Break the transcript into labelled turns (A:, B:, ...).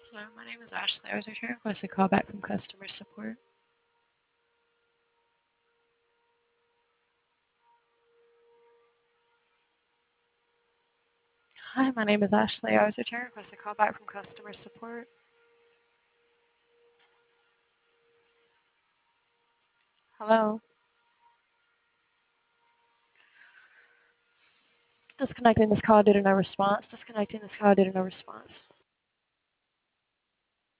A: Hello, my name is Ashley. I was returning a request to call back from customer support. Hi, my name is Ashley. I was returning a request to call back from customer support. Hello. Disconnecting this call due to no response. Disconnecting this call due to no response.